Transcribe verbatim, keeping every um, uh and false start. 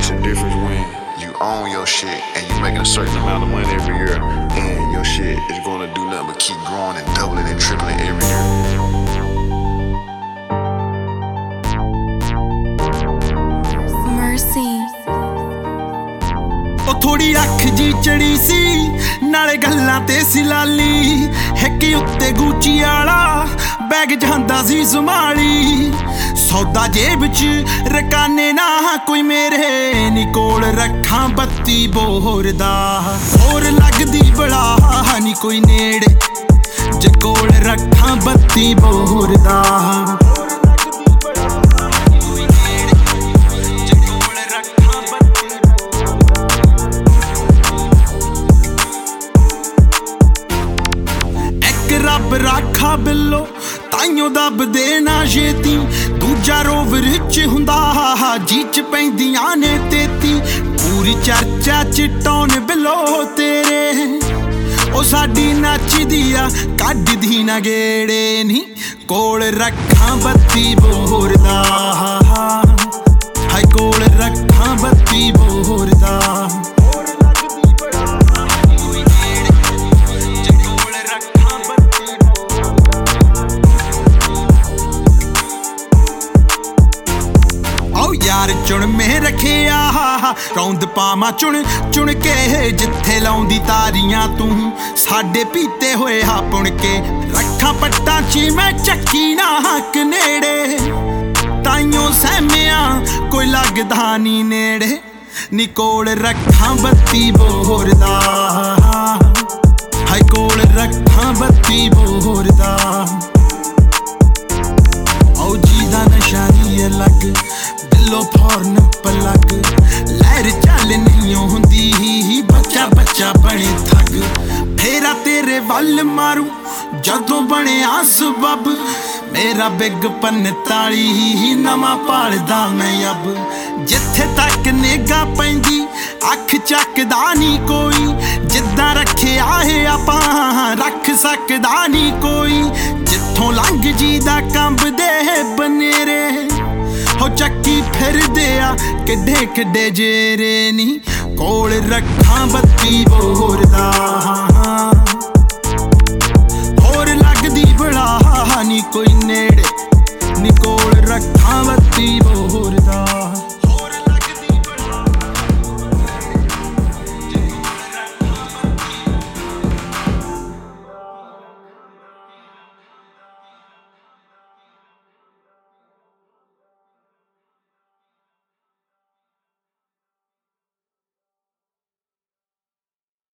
It's a difference when you own your shit and you making a certain amount of money every year, and your shit is gonna do nothing but keep growing and doubling and tripling every year. थोड़ी अख जी चढ़ी सी नाले गल्लां ते सी लाली हिक उत्ते Gucci आला bag जांदा सी संभाली सौदा जेब च रकाने ना कोई मेरे नी कोल रखां बत्ती बोर दा होर लगदी बड़ा नी कोई नेड़े जे कोल रखां बत्ती बोर दा रब राखा बिल्लो ताइयों दब देना छेती दूजा रोवर च हुंदा जी च पैंदियां ने तेती पूरी चर्चा च टौन बिल्लो तेरे ओ साडी नचदी आ कड्डदी ना गेड़े नी कोल रखां बत्ती बोर दा हाय कोल रखां बत्ती बोर दा यार चुन में रखे आ रौंद पावा चुन चुन के जिथे लाउंदी तारियां तू साडे पीते होए हा पुण के रखा पट्टा ची मैं चक्की ना हक नेड़े ताइयों सहमिया कोई लगदा नी नेड़े नी कोल रखा बत्ती बोर दा हाय कोल रखा बत्ती बोर दा औ जी दा नशा ही अलग दिलो फौरन पलग लहर चल नहीं होंदी बच्चा बच्चा बने थग फेरा तेरे वल मारू जदों बने सबब मेरा बिग पंताली ही नवा पालदा मैं अब जिथे तक नेगा पैंदी अख चकदा नी कोई जिद्दां रखे आहे आपां रख सकदा नी कोई जिथों लंघ जी दा कंबदे बनेरे हो चक्की फिर दिया किड्डे किड्डे जेरे नी कोल रखां बत्ती बोर दा होर लगदी बड़ा नी कोई नेड़े नी कोल रखां